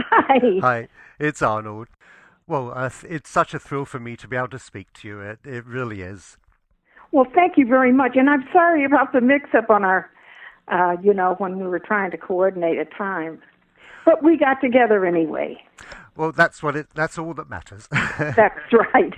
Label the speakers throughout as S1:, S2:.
S1: Hi.
S2: Hi, it's Arnold. Well, it's such a thrill for me to be able to speak to you. It really is.
S1: Well, thank you very much. And I'm sorry about the mix-up on our, when we were trying to coordinate a time. But we got together anyway.
S2: Well, that's all that matters.
S1: That's right.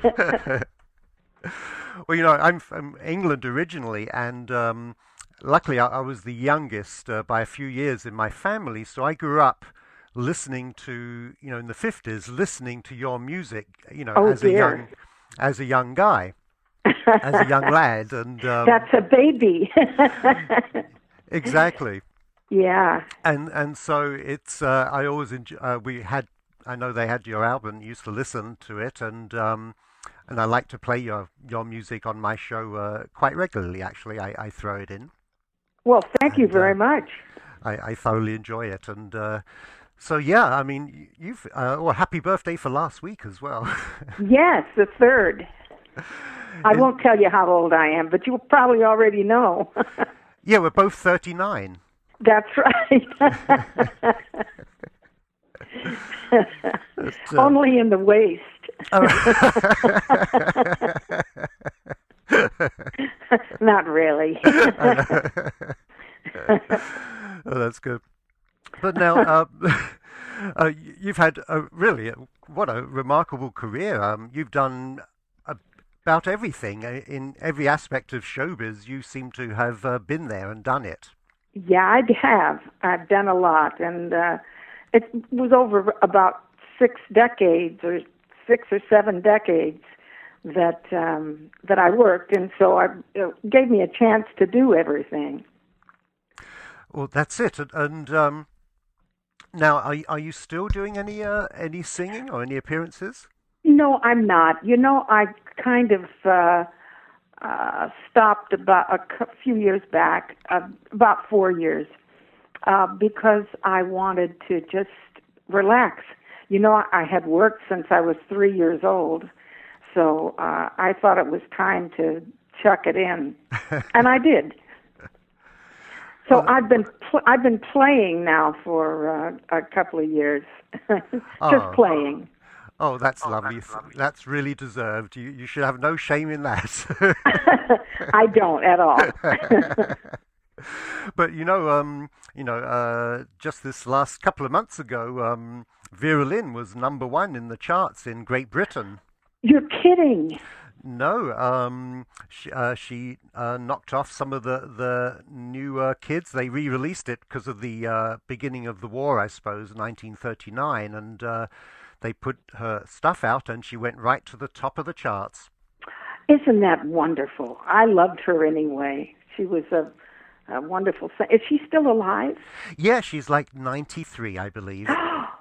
S2: Well, I'm from England originally, and luckily I was the youngest by a few years in my family, so I grew up listening to, in the 50s, listening to your music,
S1: Oh, dear.
S2: as a young guy, as a young lad, and
S1: That's a baby.
S2: exactly.
S1: Yeah.
S2: And so it's I always we had I know they had your album, used to listen to it, and I like to play your music on my show quite regularly. Actually, I throw it in,
S1: Well, thank you
S2: and
S1: very much.
S2: I thoroughly enjoy it. And so yeah, I mean, you've well, happy birthday for last week as well.
S1: Yes, the third. I
S2: Is-
S1: won't tell you how old I am, but you'll probably already know.
S2: yeah, we're both 39.
S1: That's right.
S2: But,
S1: Only in the waist.
S2: oh,
S1: Not really.
S2: oh, that's good. But now, you've had what a remarkable career. You've done about everything in every aspect of showbiz. You seem to have been there and done it.
S1: Yeah, I have. I've done a lot, and it was over about 6 decades, or 6 or 7 decades that I worked, and so it gave me a chance to do everything.
S2: Well, that's it. And now, are you still doing any singing or any appearances?
S1: No, I'm not. I kind of stopped about a few years back, about 4 years, because I wanted to just relax. I had worked since I was 3 years old, so I thought it was time to chuck it in, and I did. So
S2: Oh,
S1: I've been playing now for a couple of years, just
S2: oh,
S1: playing.
S2: oh, that's lovely. That's really deserved. You should have no shame in
S1: I don't at all.
S2: that. But just this last couple of months ago, Vera Lynn was number one in the charts in Great Britain.
S1: You're kidding.
S2: No, she knocked off some of the new kids. They re-released it because of the beginning of the war, I suppose, 1939, and they put her stuff out, and she went right to the top of the charts.
S1: Isn't that wonderful? I loved her anyway. She was a wonderful. Is she still alive?
S2: Yeah, she's like 93, I believe.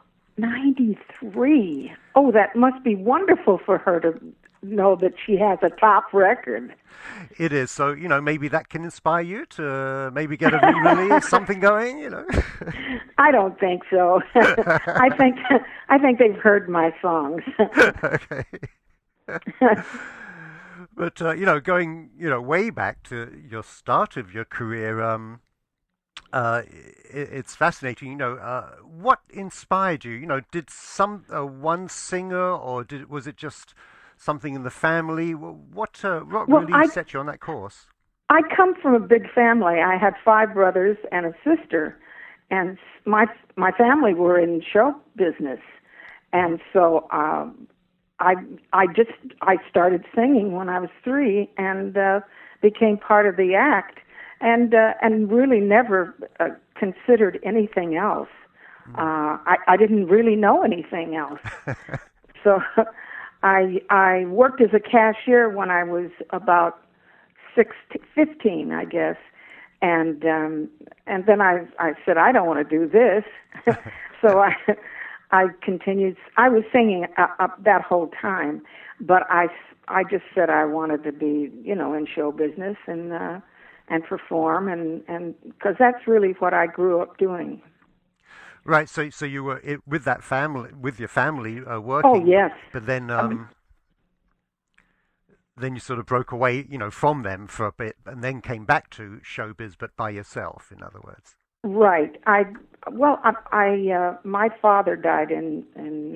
S1: 93. Oh, that must be wonderful for her to know that she has a top record.
S2: It is. So, maybe that can inspire you to maybe get a re-release, something going.
S1: I don't think so. I think they've heard my songs.
S2: Okay. But, going, way back to your start of your career, it's fascinating. What inspired you? Did one singer, or was it just something in the family? What
S1: Well,
S2: really
S1: I
S2: set you on that course?
S1: I come from a big family. I had 5 brothers and a sister, and my family were in show business, and so I I started singing when I was 3 and became part of the act, and really never considered anything else. I didn't really know anything else, so I worked as a cashier when I was about 15, I guess, and then I said I don't want to do this, so I continued. I was singing up that whole time, but I just said I wanted to be in show business and perform, and because that's really what I grew up doing.
S2: Right. So you were with that family, with your family
S1: Oh
S2: working,
S1: yes.
S2: but then
S1: Um,
S2: then you sort of broke away, from them for a bit, and then came back to showbiz, but by yourself, in other words.
S1: Right. Well, my father died in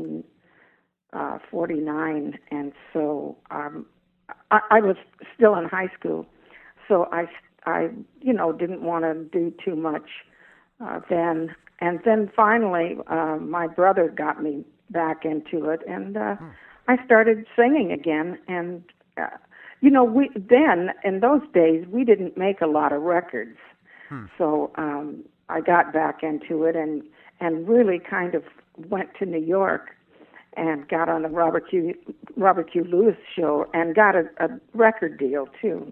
S1: 1949, and so I was still in high school, so I didn't want to do too much then. And then finally, my brother got me back into it, and I started singing again. And we then in those days we didn't make a lot of records, so I got back into it and really kind of went to New York and got on the Robert Q. Lewis show and got a record deal too.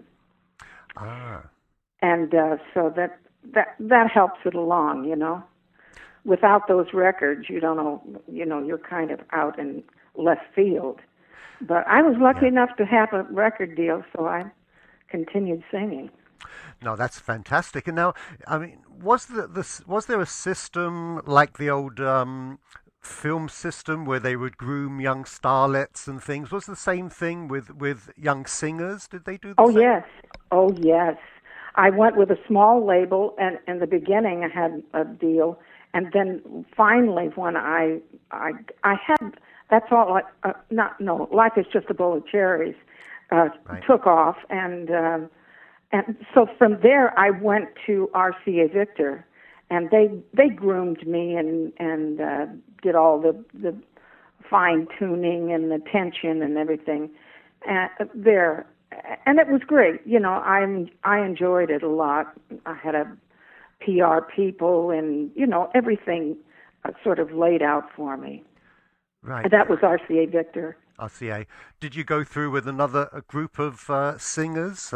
S1: And so that helps it along, Without those records, you don't know, you're kind of out in left field. But I was lucky enough to have a record deal, so I continued singing.
S2: No, that's fantastic. And now, I mean, was there a system like the old film system where they would groom young starlets and things? Was the same thing with young singers? Did they do the same?
S1: Yes. Oh, yes. I went with a small label, and in the beginning I had a deal, and then finally when I had, that's all, Life is Just a Bowl of Cherries, took off, and so from there I went to RCA Victor, and they groomed me and did all the fine tuning and the tension and everything there, and it was great. I enjoyed it a lot. I had a PR people and everything sort of laid out for me.
S2: Right.
S1: And that was RCA Victor.
S2: RCA. Did you go through with a group of singers?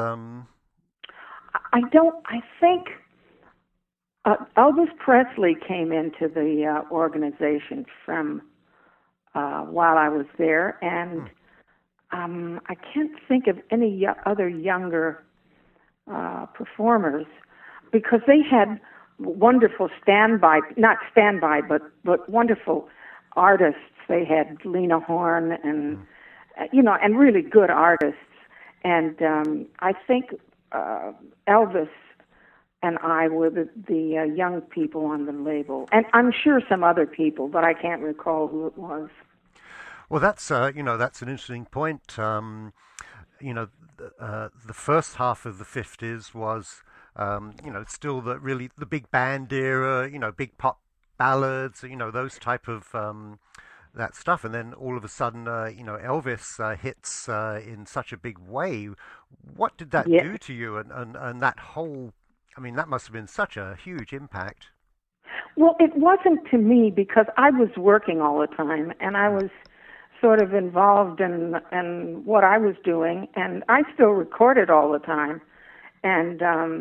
S1: I think Elvis Presley came into the organization from while I was there, and I can't think of any other younger performers because they had wonderful but wonderful artists. They had Lena Horne and and really good artists. And I think Elvis and I were the young people on the label, and I'm sure some other people, but I can't recall who it was.
S2: Well, that's that's an interesting point. The first half of the 50s was still the big band era, big pop ballads, those type of that stuff, and then all of a sudden, Elvis hits in such a big way. What did that do to you, and that whole? I mean, that must have been such a huge impact.
S1: Well, it wasn't to me because I was working all the time, and I was sort of involved in what I was doing, and I still recorded all the time, and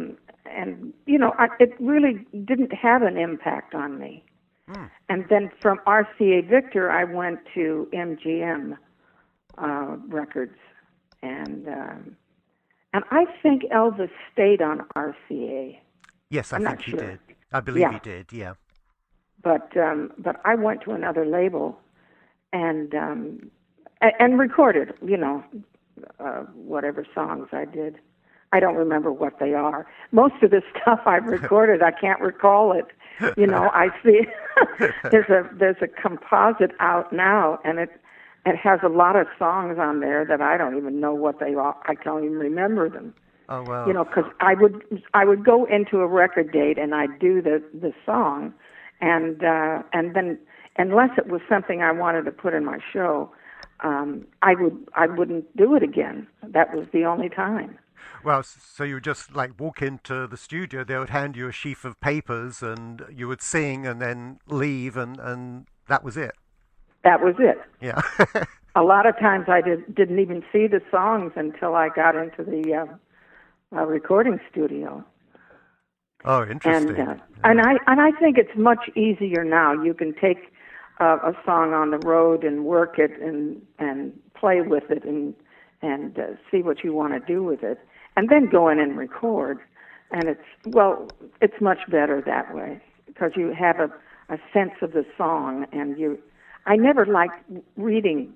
S1: it really didn't have an impact on me. And then from RCA Victor, I went to MGM Records, and I think Elvis stayed on RCA.
S2: Yes, I think he did. I believe he did. Yeah.
S1: But I went to another label, and recorded, whatever songs I did. I don't remember what they are. Most of the stuff I've recorded, I can't recall it. I see there's a composite out now, and it has a lot of songs on there that I don't even know what they are. I can't even remember them.
S2: Oh wow!
S1: Because I would go into a record date and I'd do the song, and then unless it was something I wanted to put in my show, I wouldn't do it again. That was the only time.
S2: Well, so you would just walk into the studio, they would hand you a sheaf of papers and you would sing and then leave and that was it.
S1: That was it.
S2: Yeah.
S1: A lot of times I didn't even see the songs until I got into the recording studio.
S2: Oh, interesting.
S1: And I think it's much easier now. You can take a song on the road and work it and play with it and see what you want to do with it, and then go in and record. And it's much better that way because you have a sense of the song, and I never liked reading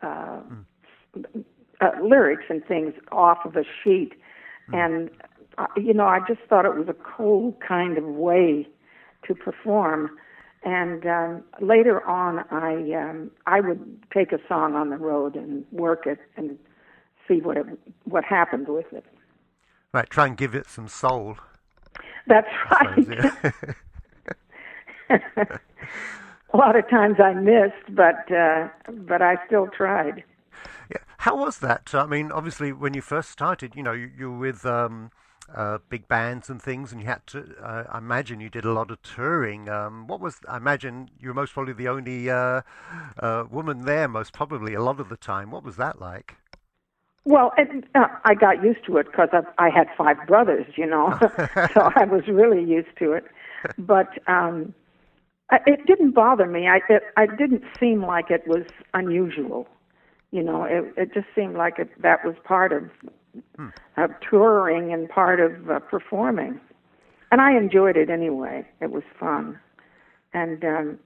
S1: lyrics and things off of a sheet, and I just thought it was a cold kind of way to perform. And later on, I would take a song on the road and work it and see what happened with it.
S2: Right, try and give it some soul.
S1: That's
S2: I
S1: right.
S2: suppose, yeah.
S1: A lot of times I missed, but I still tried.
S2: Yeah. How was that? I mean, obviously, when you first started, you were with big bands and things, and you had to. I imagine you did a lot of touring. I imagine you were most probably the only woman there, most probably a lot of the time. What was that like?
S1: Well, I got used to it because I had five brothers, so I was really used to it. But it didn't bother me. I didn't seem like it was unusual. It just seemed like that was part of touring and part of performing. And I enjoyed it anyway. It was fun. And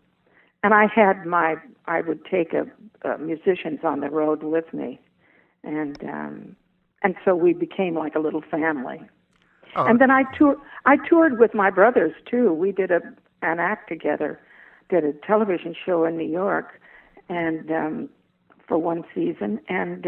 S1: I would take musicians on the road with me. And so we became like a little family.
S2: Oh,
S1: And then I toured with my brothers too. We did an act together, did a television show in New York, and for one season, and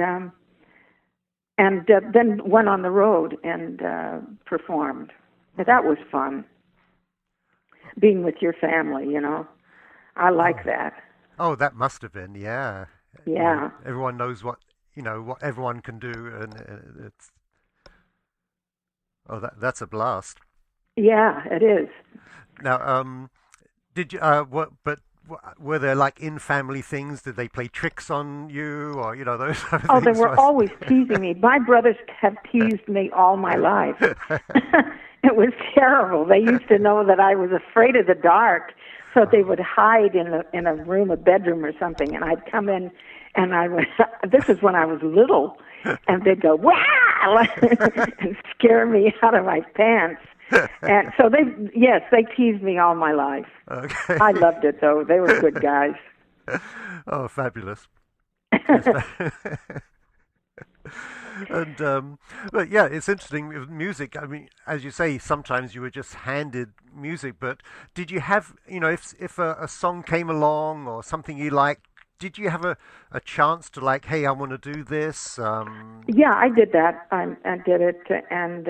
S1: then went on the road and performed. But that was fun. Being with your family, I like that.
S2: oh, that must have been, yeah.
S1: Yeah.
S2: Everyone knows what what everyone can do, and it's that's a blast.
S1: Yeah, it is.
S2: Now, did you were there like in family things? Did they play tricks on you, or those type of
S1: Oh, they
S2: things?
S1: were always teasing me. My brothers have teased me all my life. It was terrible. They used to know that I was afraid of the dark, so they would hide in a room, a bedroom or something, and I'd come in, and I would. This is when I was little, and they'd go wow and scare me out of my pants. And so they teased me all my life.
S2: Okay.
S1: I loved it though. They were good guys.
S2: Oh, fabulous. And but yeah, it's interesting with music. I mean, as you say, sometimes you were just handed music, but did you have, if a song came along or something you liked, did you have a chance to like, hey, I want to do this?
S1: Yeah, I did that. I did it, and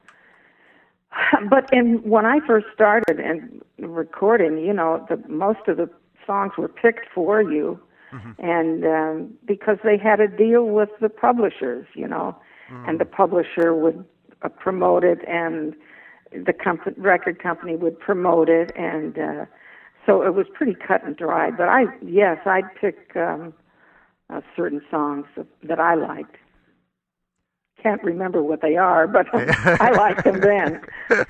S1: but when I first started and recording, most of the songs were picked for you. And because they had a deal with the publishers, and the publisher would promote it, and the record company would promote it, and so it was pretty cut and dry. But I'd pick certain songs that I liked. Can't remember what they are, but I liked them then.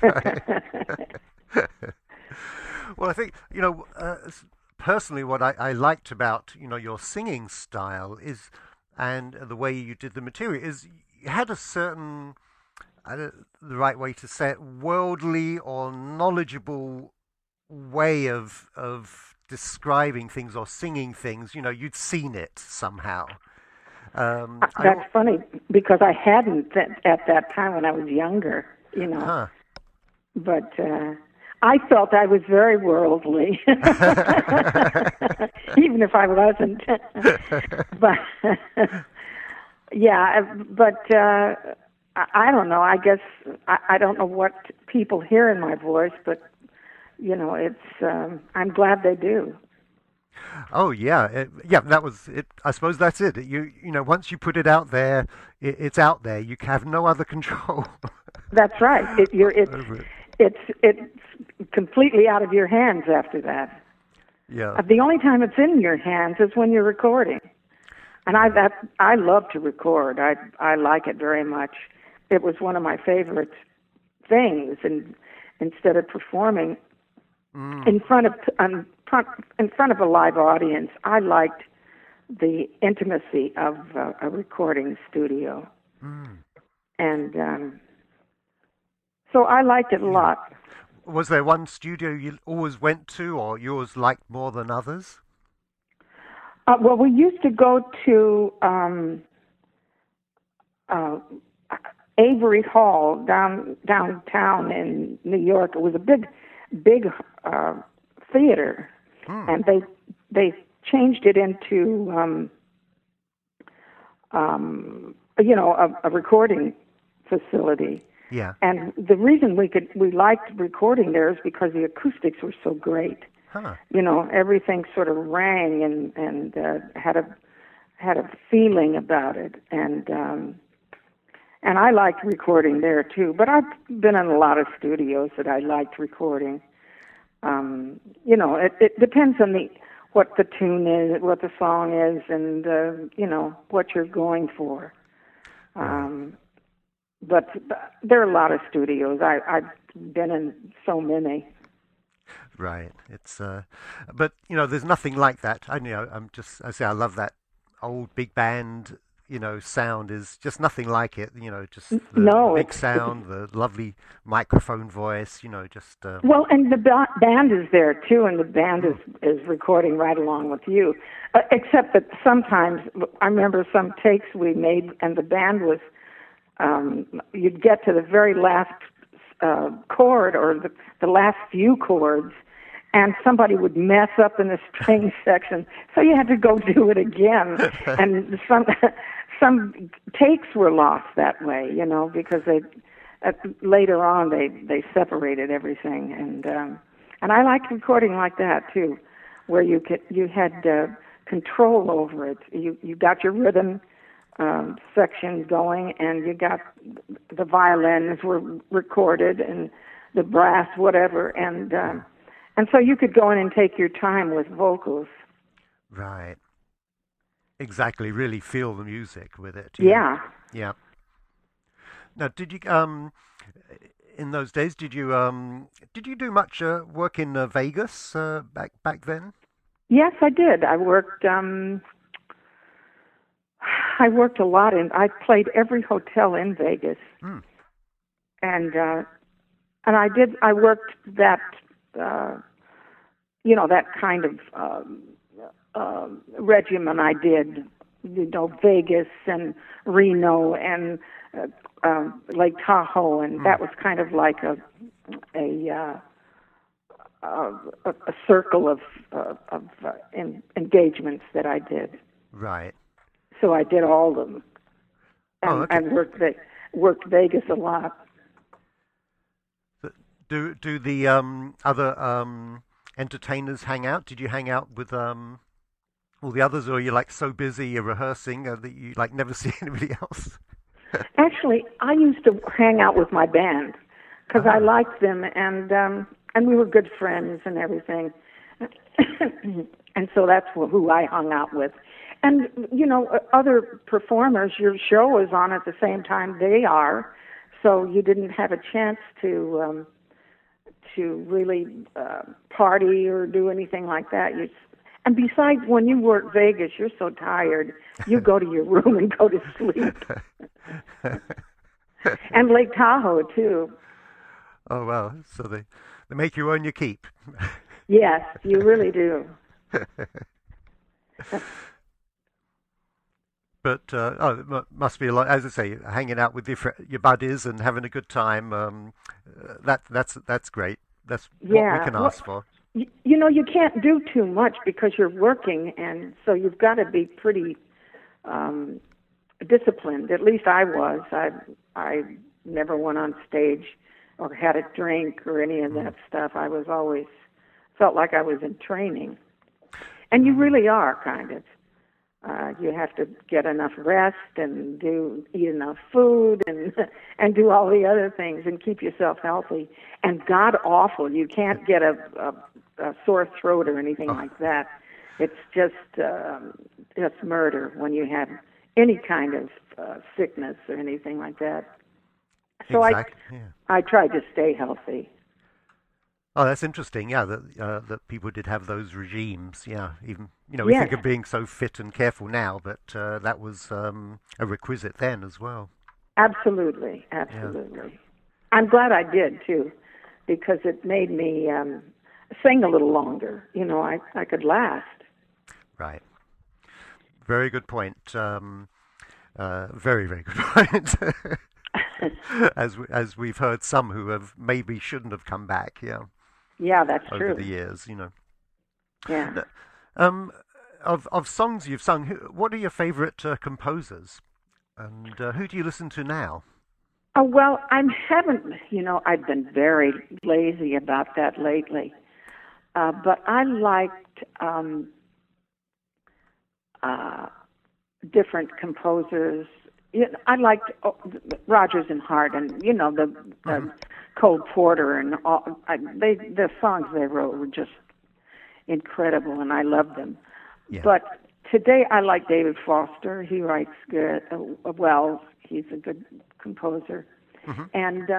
S2: Well, I think personally, what I liked about your singing style is, and the way you did the material is, you had a certain, I don't, the right way to say it, worldly or knowledgeable way of describing things or singing things. You'd seen it somehow.
S1: That's funny because I hadn't at that time when I was younger.
S2: Huh.
S1: But I felt I was very worldly, even if I wasn't. But yeah, but I don't know. I guess I don't know what people hear in my voice, but it's. I'm glad they do.
S2: Oh yeah, yeah. That was it. I suppose that's it. Once you put it out there, it's out there. You have no other control.
S1: That's right.
S2: Over it.
S1: It's completely out of your hands after that.
S2: Yeah.
S1: The only time it's in your hands is when you're recording. And I love to record. I like it very much. It was one of my favorite things. And instead of performing in front of a live audience, I liked the intimacy of a recording studio. And so I liked it a lot.
S2: Was there one studio you always went to, or yours liked more than others?
S1: Well, we used to go to Avery Hall downtown in New York. It was a big theater,
S2: Hmm.
S1: and they changed it into a recording facility.
S2: Yeah.
S1: And the reason we liked recording there is because the acoustics were so great.
S2: Huh.
S1: Everything sort of rang and had a feeling about it, and I liked recording there too. But I've been in a lot of studios that I liked recording. It depends on what the tune is, what the song is, and what you're going for.
S2: Right.
S1: But there are a lot of studios. I've been in so many.
S2: Right. But there's nothing like that. I say I love that old big band. Sound is just nothing like it. Just the
S1: No,
S2: big
S1: it's
S2: sound, the lovely microphone voice. Just.
S1: well, and the band is there too, and the band
S2: Mm.
S1: is recording right along with you. Except that sometimes I remember some takes we made, and the band was you'd get to the very last chord or the last few chords, and somebody would mess up in the string section, so you had to go do it again. And some takes were lost that way, because later on they separated everything, and I liked recording like that too, where you had control over it. You got your rhythm section going, and you got the violins were recorded and the brass, whatever, and so you could go in and take your time with vocals.
S2: Right. Exactly. Really feel the music with it. Yeah.
S1: Yeah.
S2: Yeah. Now, did you in those days did you do much work in Vegas back then?
S1: Yes, I did. I worked a lot I played every hotel in Vegas,
S2: Hmm.
S1: and I worked that that kind of regimen. I did, Vegas and Reno and Lake Tahoe, and
S2: Hmm.
S1: that was kind of like a a circle of engagements that I did.
S2: Right.
S1: So I did all of them,
S2: Oh,
S1: and
S2: okay.
S1: worked Vegas a lot.
S2: So do the other entertainers hang out? Did you hang out with all the others, or are you like so busy you're rehearsing that you like never see anybody else?
S1: Actually, I used to hang out with my band because I
S2: Ah,
S1: liked them, and we were good friends and everything. And so that's who I hung out with. And other performers, your show is on at the same time they are, so you didn't have a chance to really party or do anything like that. And besides, when you work Vegas, you're so tired, you go to your room and go to sleep. And Lake Tahoe too.
S2: oh well, so they make you earn your keep.
S1: Yes, you really do.
S2: But must be a lot, as I say, hanging out with your buddies and having a good time. That's great. That's what we
S1: Yeah.
S2: can
S1: Well,
S2: ask for.
S1: you can't do too much because you're working, and so you've got to be pretty um, disciplined. At least I was. I never went on stage or had a drink or any of
S2: Mm.
S1: that stuff. I was always felt like I was in training, and you
S2: Mm.
S1: really are kind of. You have to get enough rest and eat enough food and and do all the other things and keep yourself healthy. And God awful, you can't get a sore throat or anything
S2: Oh,
S1: like that. It's just murder when you have any kind of sickness or anything like that. So
S2: exactly. Yeah.
S1: I tried to stay healthy.
S2: Oh, that's interesting. Yeah, that people did have those regimes. Yeah, even we
S1: Yes,
S2: think of being so fit and careful now, but that was a requisite then as well.
S1: absolutely,
S2: Yeah.
S1: absolutely. I'm glad I did too, because it made me sing a little longer. I could last.
S2: Right. Very good point. Very, very good point. As we've heard some who have maybe shouldn't have come back. Yeah.
S1: Yeah, that's
S2: over the
S1: true.
S2: years. You know.
S1: Yeah.
S2: Um, of songs you've sung, what are your favorite composers, and who do you listen to now?
S1: Oh, well, I haven't, I've been very lazy about that lately. But I liked uh, different composers. I liked Rogers and Hart, and
S2: Hmm.
S1: the Cole Porter, and all. The songs they wrote were just incredible, and I loved them.
S2: Yeah.
S1: But today I like David Foster. He writes good. Well, he's a good composer,
S2: Hmm.
S1: and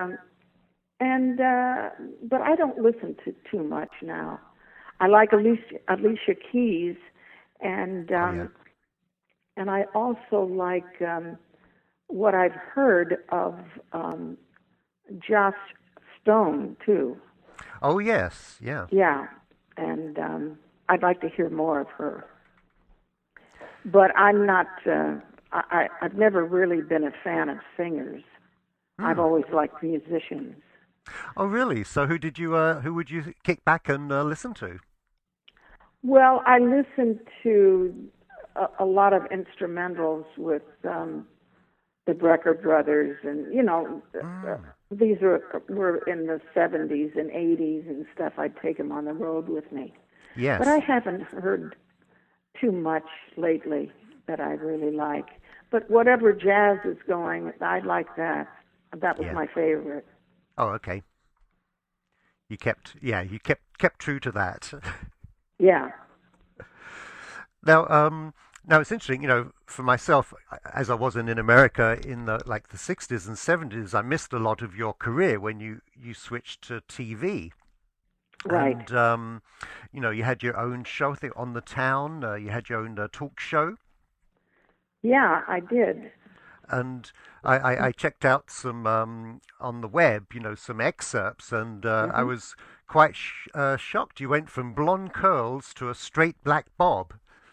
S1: but I don't listen to too much now. I like Alicia Keys, and
S2: Oh yeah.
S1: um, and I also like what I've heard of um, Joss Stone too.
S2: Oh yes. Yeah.
S1: Yeah, and I'd like to hear more of her. But I'm not. I've never really been a fan of singers. I've
S2: Hmm.
S1: always liked musicians.
S2: Oh really? So who would you kick back and listen to?
S1: Well, I listen to a lot of instrumentals with the Brecker brothers, and
S2: Mm.
S1: these were in the 70s and 80s and stuff. I'd take them on the road with me, but I
S2: Yes.
S1: haven't heard too much lately that I really like. But whatever jazz is going, I like that. That was
S2: Yeah.
S1: my favorite.
S2: Oh okay. You kept true to that.
S1: Yeah.
S2: Now, now it's interesting, for myself, as I wasn't in America in the 60s and 70s, I missed a lot of your career when you switched to TV.
S1: Right.
S2: And, you had your own show, I think, on the town. You had your own talk show.
S1: Yeah, I did.
S2: And I checked out some on the web, some excerpts, and I
S1: Hmm.
S2: was quite shocked. You went from blonde curls to a straight black bob.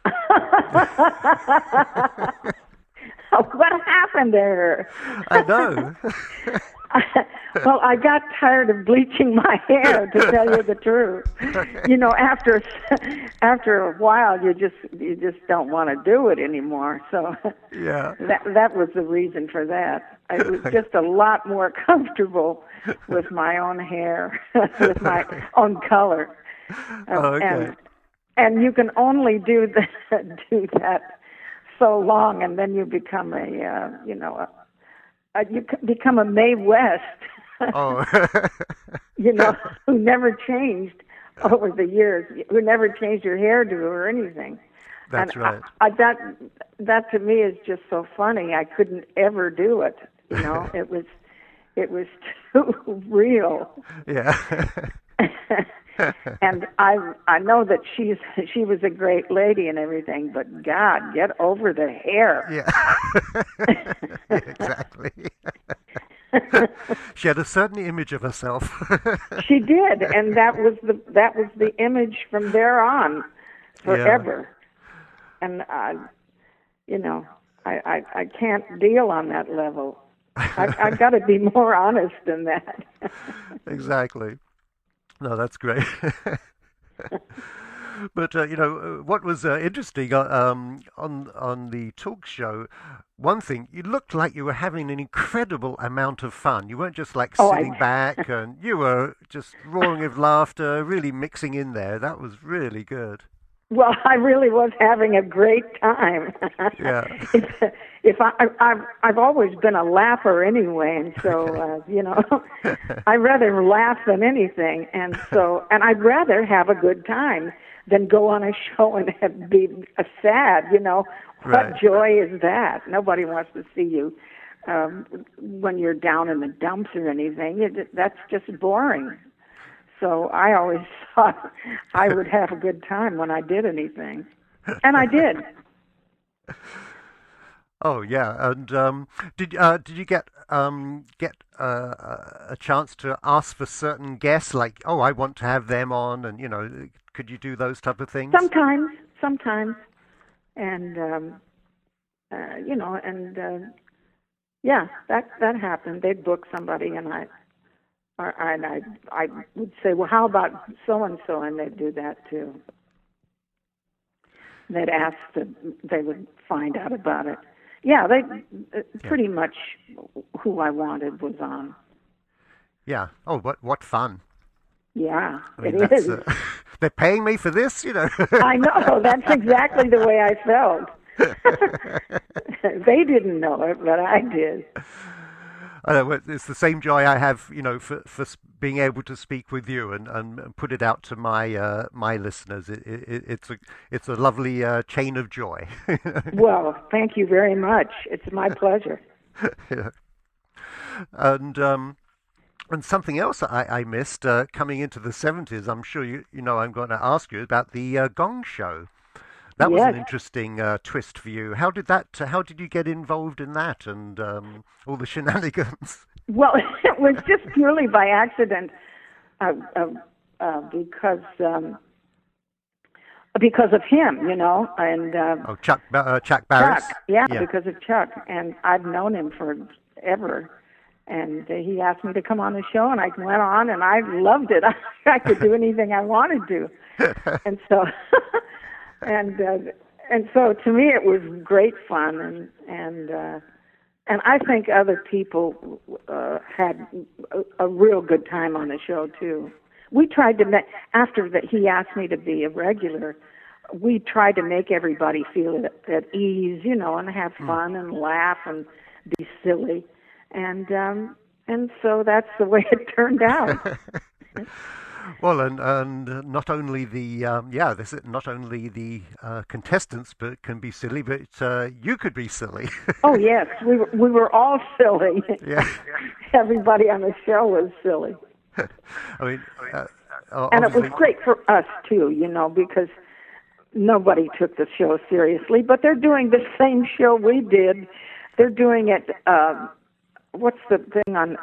S1: What happened there?
S2: I know.
S1: Well, I got tired of bleaching my hair, to tell you the truth.
S2: Okay.
S1: After a while, you just don't want to do it anymore. So
S2: Yeah.
S1: that was the reason for that. It was just a lot more comfortable with my own hair, with my own color,
S2: Oh, okay.
S1: and you can only do that so long, and then you become become a Mae West,
S2: Oh,
S1: you know, who never changed over the years, who never changed your hairdo or anything. And
S2: that's right.
S1: that to me is just so funny. I couldn't ever do it. It was too real.
S2: Yeah.
S1: And I know that she was a great lady and everything, but God, get over the hair.
S2: Yeah. Yeah, exactly. She had a certain image of herself.
S1: She did, and that was the image from there on,
S2: Yeah.
S1: forever. And you know, I can't deal on that level. I've got to be more honest than that.
S2: Exactly. No, that's great. But what was interesting on the talk show, one thing, you looked like you were having an incredible amount of fun. You weren't just like
S1: Oh,
S2: sitting back, and you were just roaring with laughter, really mixing in there. That was really good.
S1: well, I really was having a great time.
S2: Yeah.
S1: I've always been a laugher anyway, and so I rather laugh than anything, and I'd rather have a good time than go on a show and be sad. What
S2: Right.
S1: joy is that? Nobody wants to see you when you're down in the dumps or anything. That's just boring. So I always thought I would have a good time when I did anything, and I did.
S2: Oh yeah, and did you get a chance to ask for certain guests, like, oh, I want to have them on, and could you do those type of things?
S1: Sometimes, and and yeah, that happened. They'd book somebody, and And I would say, well, how about so and so, and they'd do that too. They'd ask that they would find out about it. Yeah, pretty much who I wanted was on.
S2: Yeah. Oh, what fun!
S1: Yeah,
S2: I mean,
S1: it is.
S2: They're paying me for this, you know.
S1: I know. That's exactly the way I felt. They didn't know it, but I did.
S2: I know, it's the same joy I have, you know, for being able to speak with you and put it out to my listeners. It's a lovely chain of joy.
S1: Well, thank you very much. It's my pleasure.
S2: Yeah. And something else I missed coming into the 70s. I'm sure you know I'm going to ask you about the Gong Show. That was
S1: Yes.
S2: an interesting twist for you. How did you get involved in that and all the shenanigans?
S1: Well, it was just purely by accident, because of him, you know, and
S2: Chuck Barris.
S1: Chuck, yeah, because of Chuck, and I've known him forever, and he asked me to come on the show, and I went on, and I loved it. I could do anything I wanted to, and so. And so to me it was great fun, and I think other people had a real good time on the show too. We tried to after that he asked me to be a regular. We tried to make everybody feel at ease, you know, and have fun and laugh and be silly, and so that's the way it turned out.
S2: Well, and not only the not only the contestants but can be silly, but you could be silly.
S1: Oh yes, we were all silly.
S2: Yeah.
S1: Everybody on the show was silly.
S2: I mean,
S1: and it was great for us too, you know, because nobody took the show seriously. But they're doing the same show we did. They're doing it. What's the thing on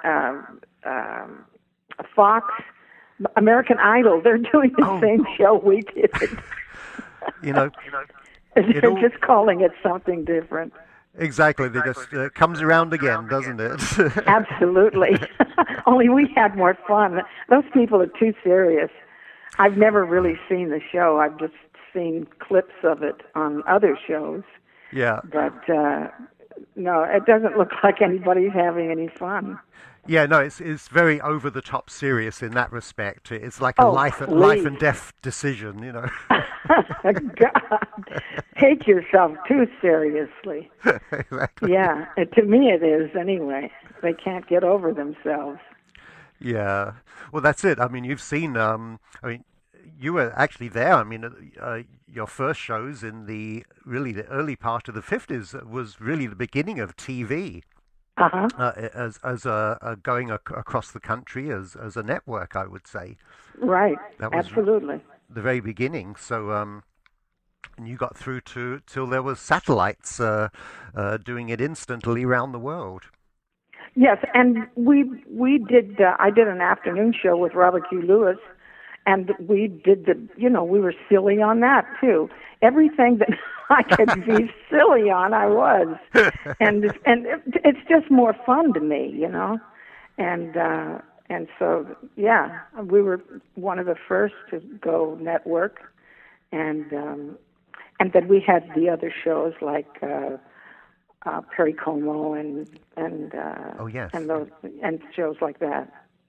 S1: Fox? American Idol. They're doing the same show we did.
S2: You know,
S1: they're just calling it something different.
S2: Exactly. They just comes around again, doesn't it?
S1: Absolutely. Only we had more fun. Those people are too serious. I've never really seen the show. I've just seen clips of it on other shows.
S2: Yeah.
S1: But no, it doesn't look like anybody's having any fun.
S2: Yeah, no, it's very over the top serious in that respect. It's like a life and death decision, you know.
S1: God, take yourself too seriously.
S2: Exactly.
S1: Yeah, to me it is anyway. They can't get over themselves.
S2: Yeah, well, that's it. I mean, you've seen. I mean, you were actually there. I mean, your first shows in the early part of the 50s was really the beginning of TV. As going across the country as a network, I would say.
S1: Right.
S2: That was
S1: absolutely
S2: the very beginning. So, and you got through till there was satellites doing it instantly around the world.
S1: Yes, and we did. I did an afternoon show with Robert Hugh Lewis, and we did we were silly on that too. Everything that I could be silly on, I was, and it's just more fun to me, you know, and so yeah, we were one of the first to go network, and then we had the other shows like Perry Como and
S2: oh yes,
S1: and shows like that.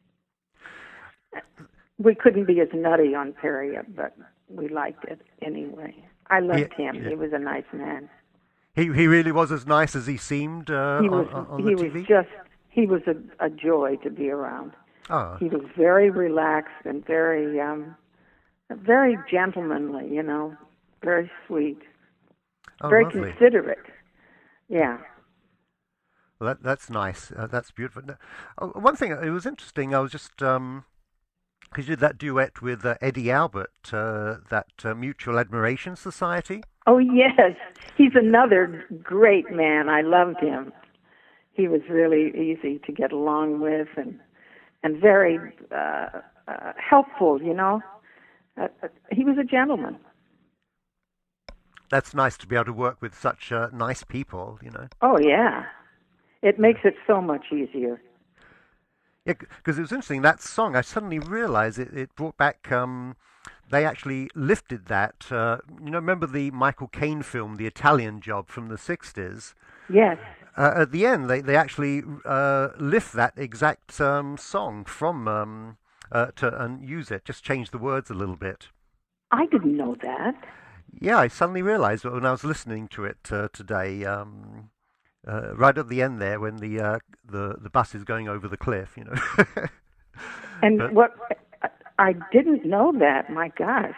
S1: We couldn't be as nutty on Perry, but we liked it anyway. I loved him. Yeah. He was a nice man.
S2: He really was as nice as he seemed on the TV?
S1: He was a joy to be around.
S2: Oh.
S1: He was very relaxed and very gentlemanly, you know, very sweet, very
S2: lovely.
S1: considerate. Yeah.
S2: Well, that's nice. That's beautiful. One thing, it was interesting. I was just because you did that duet with Eddie Albert, that Mutual Admiration Society.
S1: Oh yes, he's another great man. I loved him. He was really easy to get along with, and very helpful. You know, he was a gentleman.
S2: That's nice to be able to work with such nice people. You know.
S1: Oh yeah, it makes it so much easier.
S2: Yeah, because it was interesting that song. I suddenly realized it brought back. They actually lifted that. Remember the Michael Caine film, The Italian Job from the '60s?
S1: Yes.
S2: At the end, they actually lift that exact song from and use it. Just change the words a little bit.
S1: I didn't know that.
S2: Yeah, I suddenly realized when I was listening to it today. Right at the end there, when the bus is going over the cliff,
S1: And
S2: But
S1: what I didn't know that. My gosh.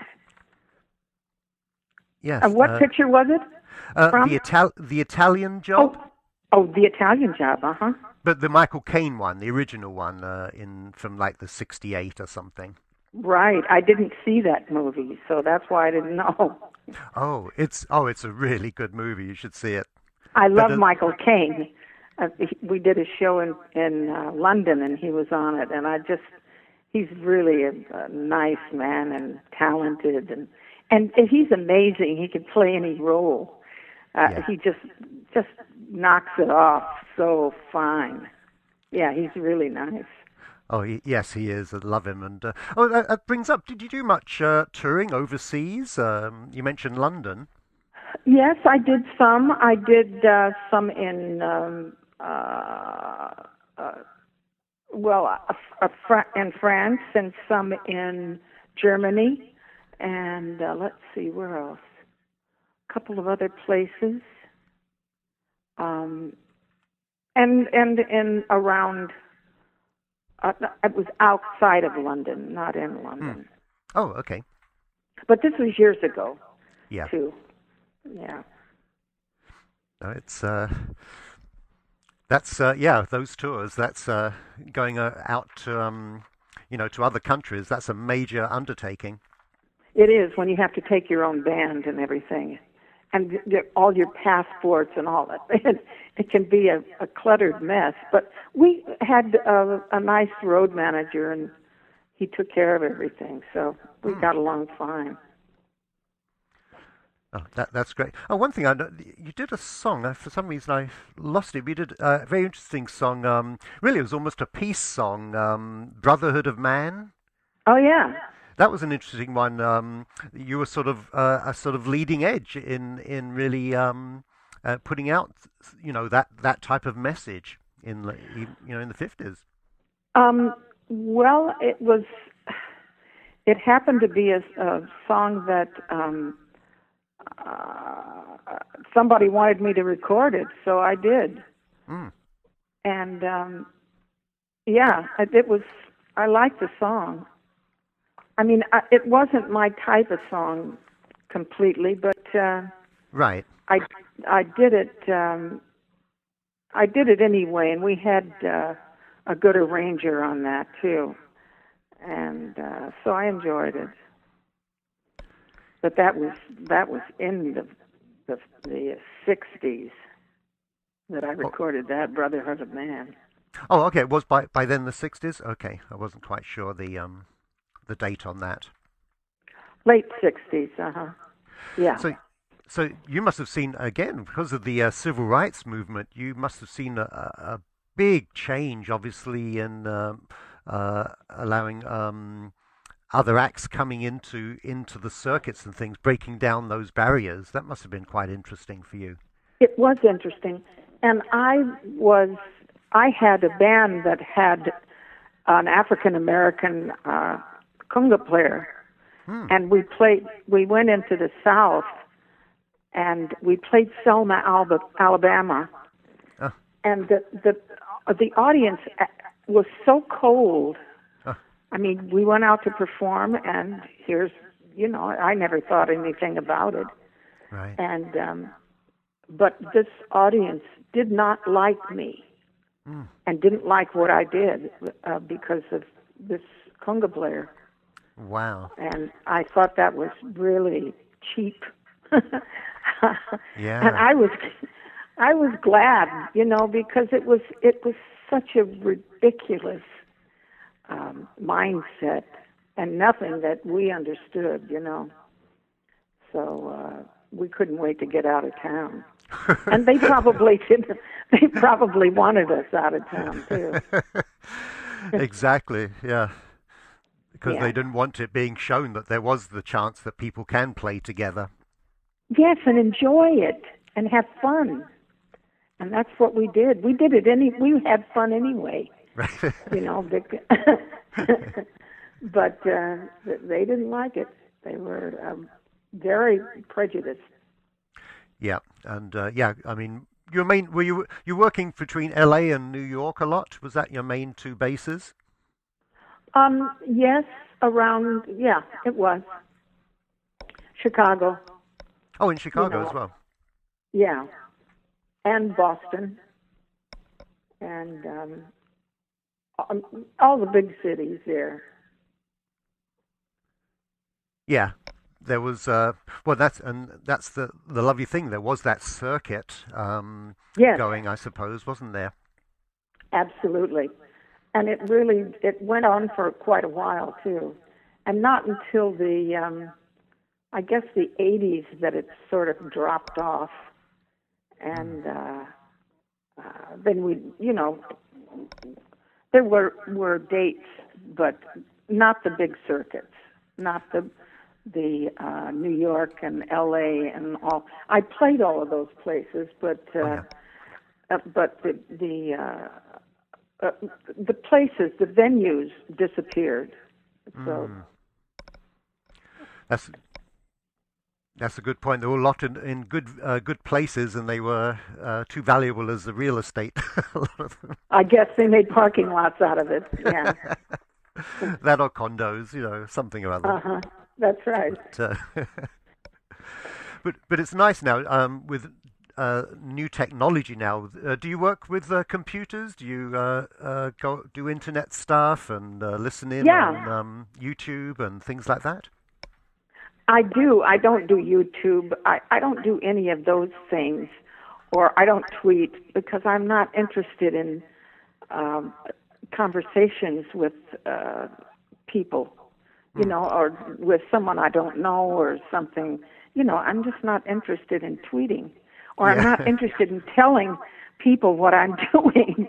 S2: yes,
S1: And what picture was it from?
S2: the Italian
S1: Oh,
S2: Job,
S1: oh, the Italian Job. Uh huh.
S2: but the Michael Caine one, the original one, in from like the '68 or something.
S1: Right. I didn't see that movie, so that's why I didn't know.
S2: It's a really good movie. You should see it.
S1: I
S2: But
S1: love Michael Caine. We did a show in London, and he was on it, and he's really a nice man and talented, and he's amazing. He could play any role.
S2: Yeah.
S1: He just knocks it off so fine. Yeah, he's really nice.
S2: Oh, yes, he is. I love him. And that brings up. Did you do much touring overseas? You mentioned London.
S1: Yes, I did some. I did some in in France, and some in Germany, and let's see where else. A couple of other places, and in around. It was outside of London, not in London.
S2: Oh, okay.
S1: But this was years ago,
S2: Yeah.
S1: too. Yeah.
S2: No, it's that's yeah, those tours. That's going out to to other countries. That's a major undertaking.
S1: It is when you have to take your own band and everything, and all your passports and all that. It can be a cluttered mess. But we had a nice road manager, and he took care of everything, so we got along fine.
S2: Oh, that's great. Oh, one thing I know, you did a song. For some reason, I lost it. You did a very interesting song. Really, it was almost a peace song. Brotherhood of Man.
S1: Oh yeah.
S2: That was an interesting one. You were sort of a sort of leading edge in really putting out that type of message in the '50s.
S1: Well, it happened to be a song that somebody wanted me to record it, so I did.
S2: Mm.
S1: And yeah, it was. I liked the song. I mean, it wasn't my type of song completely, but
S2: Right.
S1: I did it. I did it anyway, and we had a good arranger on that too, and so I enjoyed it. But that was in the '60s that I recorded that Brotherhood of Man.
S2: Oh, okay. It was by then the '60s. Okay, I wasn't quite sure the date on that.
S1: Late '60s. Yeah.
S2: So you must have seen, again, because of the civil rights movement, you must have seen a big change, obviously, in allowing other acts coming into the circuits and things, breaking down those barriers. That must have been quite interesting for you.
S1: It was interesting, and I had a band that had an African American conga player, and we went into the South, and we played Selma, Alabama, and the audience was so cold. I mean, we went out to perform, and I never thought anything about it.
S2: Right.
S1: And but this audience did not like me, and didn't like what I did because of this conga player.
S2: Wow.
S1: And I thought that was really cheap.
S2: Yeah.
S1: And I was glad, because it was such a ridiculous mindset and nothing that we understood, So we couldn't wait to get out of town. And they probably didn't. They probably wanted us out of town too.
S2: Exactly, yeah. Because
S1: Yeah.
S2: they didn't want it being shown that there was the chance that people can play together.
S1: Yes, and enjoy it and have fun. And that's what we did. We did it we had fun anyway,
S2: Right.
S1: you know, but they didn't like it. They were very prejudiced.
S2: Yeah, and yeah, I mean, your main were you working between LA and New York a lot? Was that your main two bases?
S1: Yes, around, yeah, it was Chicago,
S2: Oh, in
S1: you
S2: Chicago as
S1: know,
S2: well.
S1: yeah, and Boston, and all the big cities there.
S2: Yeah, there was well, that's the lovely thing. There was that circuit
S1: Yes,
S2: going, I suppose, wasn't there?
S1: absolutely. And it went on for quite a while too, and not until I guess the 80s that it sort of dropped off,
S2: Mm.
S1: and then there were dates, but not the big circuits, not the New York and L.A. and all. I played all of those places,
S2: Oh yeah.
S1: but uh, the places, the venues disappeared. So
S2: Mm. That's that's a good point. There were a lot in good places, and they were too valuable as the real estate. A lot of them.
S1: I guess they made parking lots out of it. Yeah.
S2: That or condos, something or other.
S1: Uh huh. That's right.
S2: But but it's nice now with new technology now. Do you work with computers? Do you go do internet stuff and listen in on
S1: Yeah,
S2: YouTube and things like that?
S1: I do. I don't do YouTube. I don't do any of those things, or I don't tweet because I'm not interested in um, conversations with people,
S2: Hmm.
S1: or with someone I don't know or something. I'm just not interested in tweeting, or I'm not
S2: Yeah.
S1: interested in telling people what I'm doing.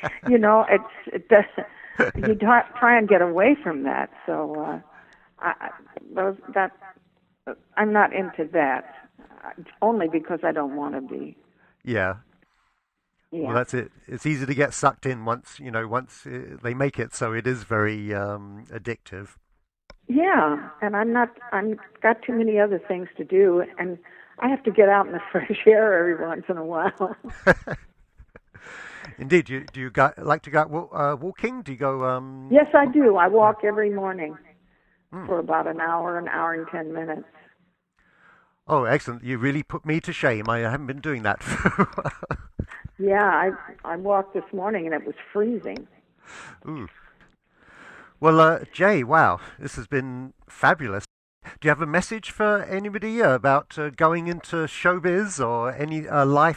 S1: You try and get away from that. So I, that I'm not into that, only because I don't want to be.
S2: Yeah. Well,
S1: Yeah.
S2: that's it. It's easy to get sucked in once they make it so it is very addictive.
S1: Yeah, and I'm got too many other things to do, and I have to get out in the fresh air every once in a while.
S2: Indeed. Do you like to go out walking? Do you go?
S1: Yes, I
S2: Oh,
S1: do. I
S2: yeah.
S1: walk every morning
S2: Hmm.
S1: for about an hour and 10 minutes.
S2: Oh, excellent. You really put me to shame. I haven't been doing that for a while.
S1: Yeah, I walked this morning and it was freezing.
S2: Ooh. Well, Jay, wow, this has been fabulous. Do you have a message for anybody about going into showbiz or any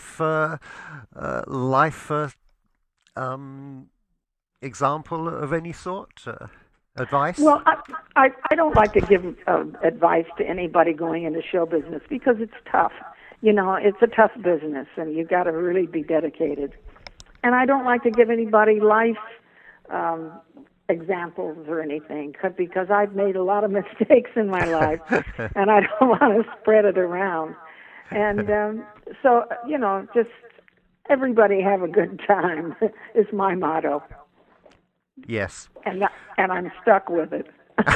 S2: life um, example of any sort? Advice?
S1: Well, I don't like to give advice to anybody going into show business because it's tough. It's a tough business, and you got to really be dedicated. And I don't like to give anybody life um, examples or anything because I've made a lot of mistakes in my life, and I don't want to spread it around. And so, just everybody have a good time is my motto,
S2: Yes.
S1: and I'm stuck with it.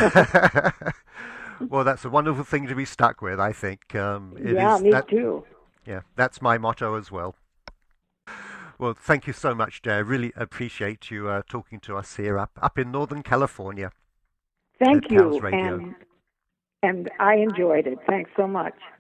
S2: Well, that's a wonderful thing to be stuck with, I think. It
S1: Yeah,
S2: is
S1: me
S2: that,
S1: too.
S2: yeah, that's my motto as well. Well, thank you so much, Jay. I really appreciate you talking to us here up in Northern California
S1: Thank
S2: at Towns
S1: you,
S2: Radio.
S1: and I enjoyed it. Thanks so much.